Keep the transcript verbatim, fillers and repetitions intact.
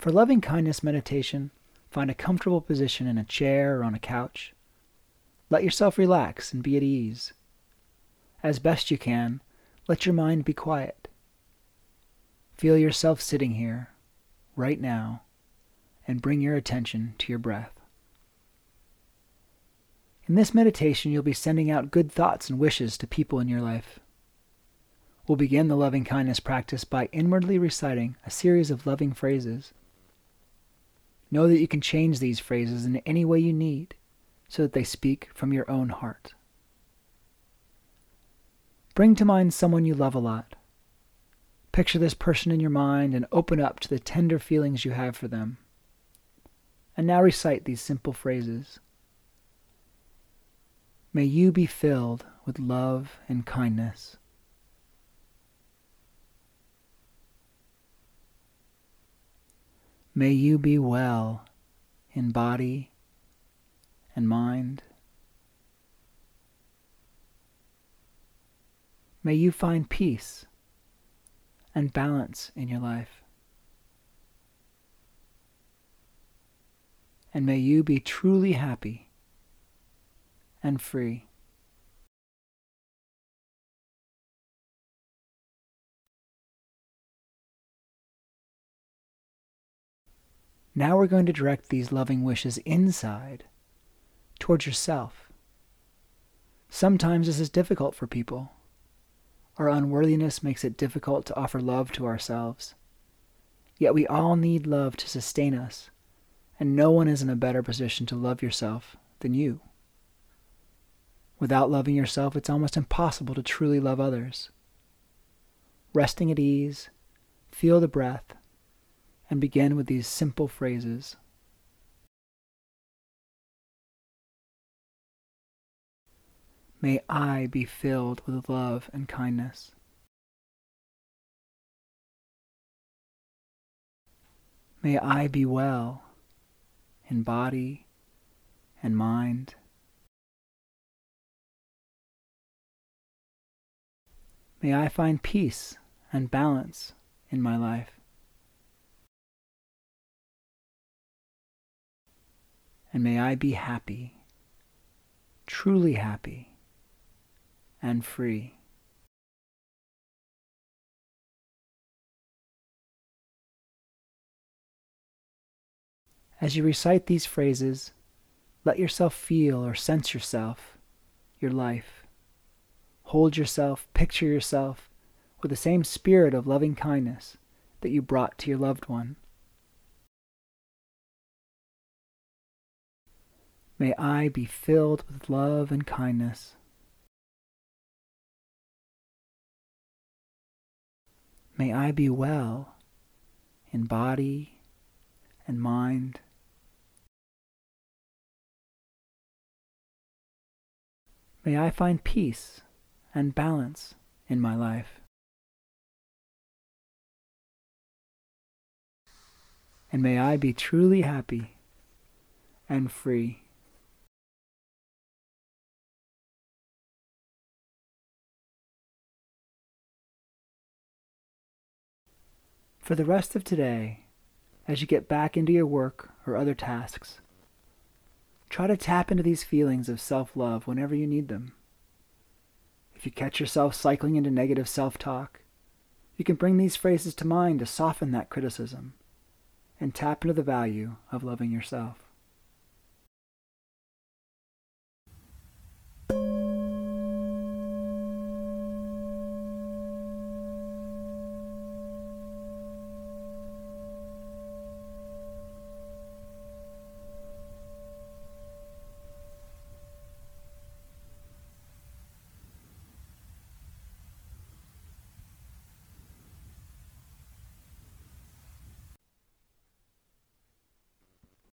For loving kindness meditation, find a comfortable position in a chair or on a couch. Let yourself relax and be at ease. As best you can, let your mind be quiet. Feel yourself sitting here, right now, and bring your attention to your breath. In this meditation, you'll be sending out good thoughts and wishes to people in your life. We'll begin the loving kindness practice by inwardly reciting a series of loving phrases. Know that you can change these phrases in any way you need so that they speak from your own heart. Bring to mind someone you love a lot. Picture this person in your mind and open up to the tender feelings you have for them. And now recite these simple phrases. May you be filled with love and kindness. May you be well in body and mind. May you find peace and balance in your life. And may you be truly happy and free. Now we're going to direct these loving wishes inside, towards yourself. Sometimes this is difficult for people. Our unworthiness makes it difficult to offer love to ourselves. Yet we all need love to sustain us, and no one is in a better position to love yourself than you. Without loving yourself, it's almost impossible to truly love others. Resting at ease, feel the breath, and begin with these simple phrases. May I be filled with love and kindness. May I be well in body and mind. May I find peace and balance in my life. And may I be happy, truly happy, and free. As you recite these phrases, let yourself feel or sense yourself, your life. Hold yourself, picture yourself with the same spirit of loving kindness that you brought to your loved one. May I be filled with love and kindness. May I be well in body and mind. May I find peace and balance in my life. And may I be truly happy and free. For the rest of today, as you get back into your work or other tasks, try to tap into these feelings of self-love whenever you need them. If you catch yourself cycling into negative self-talk, you can bring these phrases to mind to soften that criticism and tap into the value of loving yourself.